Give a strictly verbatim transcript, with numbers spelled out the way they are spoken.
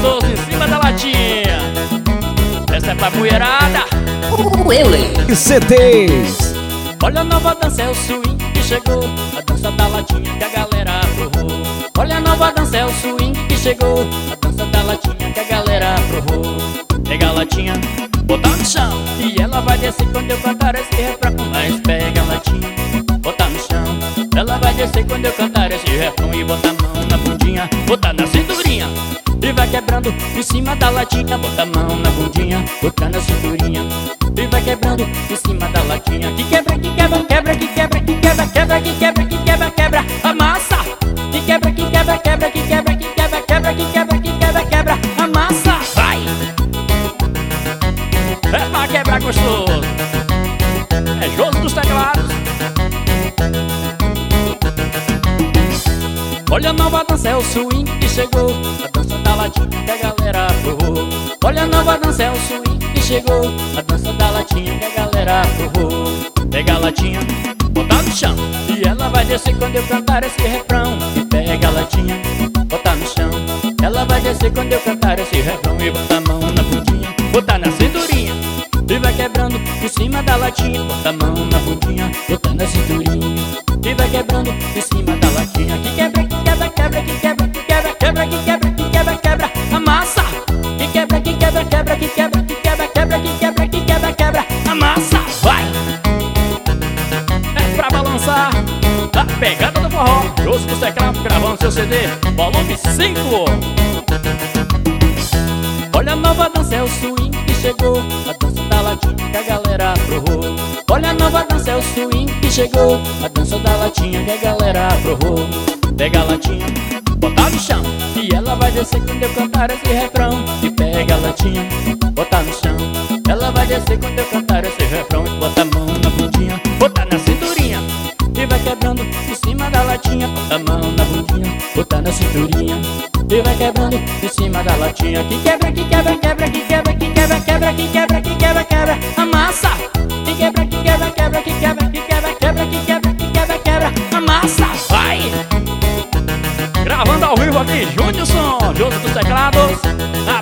gostoso em cima da latinha. Essa é pra mulherada. Euler C Ts. Olha a nova dança, é o swing que chegou, a dança da latinha que a galera aprovou. Olha a nova dança, é o swing que chegou, a dança da latinha que a galera aprovou. Pega a latinha, botar no chão, e ela vai descer quando eu cantar esse refrão. Mas pega a latinha, botar no chão, ela vai descer quando eu cantar esse refrão. E botar a mão na bundinha, botar na cinturinha, e vai quebrando em cima da latinha. Bota a mão na bundinha, botar na cinturinha, e vai quebrando em cima da latinha. Que quebra, que quebra, quebra, que quebra, que quebra, quebra, que quebra, que quebra, quebra, amassa. Que quebra, que quebra, quebra, que quebra, que quebra, quebra, que quebra, que quebra, quebra, amassa. Vai! É pra quebrar gostoso. É Joso dos teclados. Olha a nova dança, é o swing que chegou, a dança da latinha que a galera aprovou. Olha a nova dança, é o swing que chegou, a dança da latinha que a galera aprovou. Pega a latinha, botar no chão, e ela vai descer quando eu cantar esse refrão. E pega a latinha, botar no chão, ela vai descer quando eu cantar esse refrão. E bota a mão na bundinha, botar na cinturinha, e vai quebrando em cima da latinha. Bota a mão na bundinha, botar na cinturinha, e vai quebrando em cima da latinha. Que quebra, que quebra, quebra, que quebra, que quebra, quebra, que quebra, que quebra, quebra, amassa. Que quebra, que quebra, quebra, que quebra, que quebra, quebra, que quebra, que quebra, quebra, amassa. Vai! É pra balançar a pegada do forró. Joso dos teclados gravando seu C D, volume cinco. Olha a nova dança, é o swing que chegou, a dança da latinha que a galera aprovou. Olha a nova dança, é o swing que chegou, a dança da latinha que a galera aprovou. Pega a latinha, botar no chão, e ela vai descer quando eu cantar esse refrão. E pega a latinha, botar no chão, ela vai descer quando eu cantar esse refrão. E bota a mão na bundinha, botar na cinturinha, e vai quebrando em cima da latinha. Bota a mão na bundinha, botar na cinturinha, e vai quebrando em cima da latinha. Que quebra, que quebra, quebra, que quebra, que quebra, quebra, que quebra, que quebra, quebra, amassa. Que quebra, que quebra, quebra, que quebra, que quebra, quebra, que quebra, que quebra, quebra, amassa. Vai! Gravando ao vivo aqui, Júniorson, Joso dos teclados, a